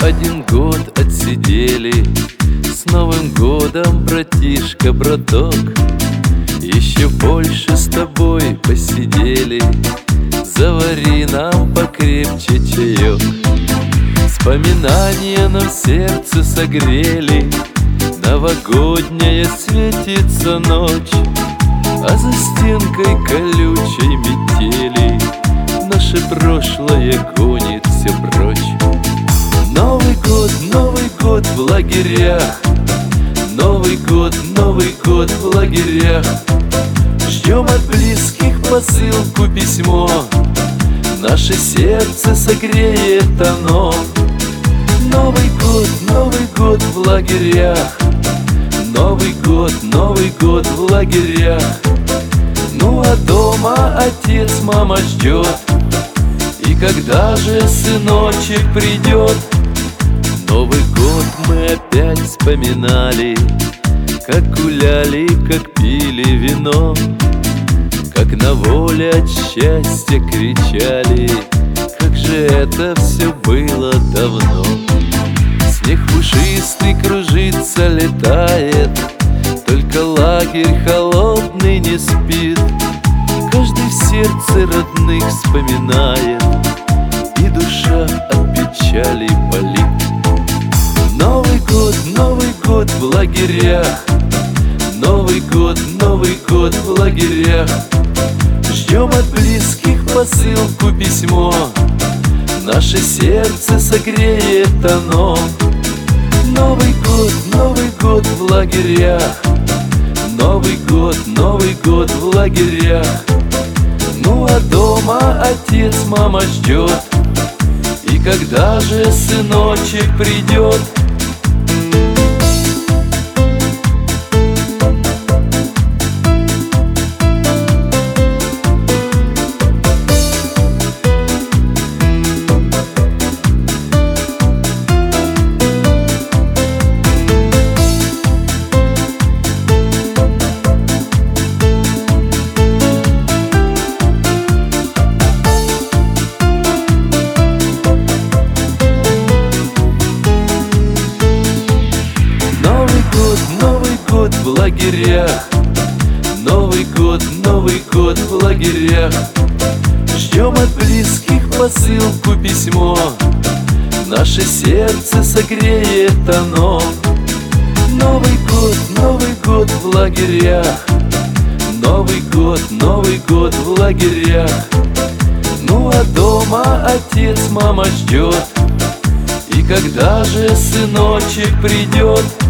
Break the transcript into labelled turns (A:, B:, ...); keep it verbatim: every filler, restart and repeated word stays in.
A: один год отсидели. С Новым годом, братишка, браток, еще больше с тобой посидели. Завари нам покрепче чаек. Вспоминания нам сердце согрели. Новогодняя светится ночь, а за стенкой колючей метели наше прошлое гонит все прочь. Новый год, Новый год в лагерях. Новый год, Новый год в лагерях. Ждем от близких посылку, письмо. Наше сердце согреет оно. Новый год, Новый год в лагерях. Новый год, Новый год в лагерях. Ну а дома отец, мама ждет. И когда же сыночек придет? Новый год мы опять вспоминали, как гуляли, как пили вино, как на воле от счастья кричали. Как же это все было давно. Снег пушистый кружится, летает, только лагерь холодный не спит. Каждый в сердце родных вспоминает, и душа от печали болит. Новый год, Новый год в лагерях. Новый год, Новый год в лагерях. Ждем от близких посылку, письмо. Наше сердце согреет оно. Новый год, Новый год в лагерях. Новый год, Новый год в лагерях. Ну а дома отец, мама ждет. И когда же сыночек придет? Новый год в лагерях. Новый год, Новый год в лагерях. Ждем от близких посылку, письмо. Наше сердце согреет оно. Новый год, Новый год в лагерях. Новый год, Новый год в лагерях. Ну а дома отец, мама ждет. И когда же сыночек придет?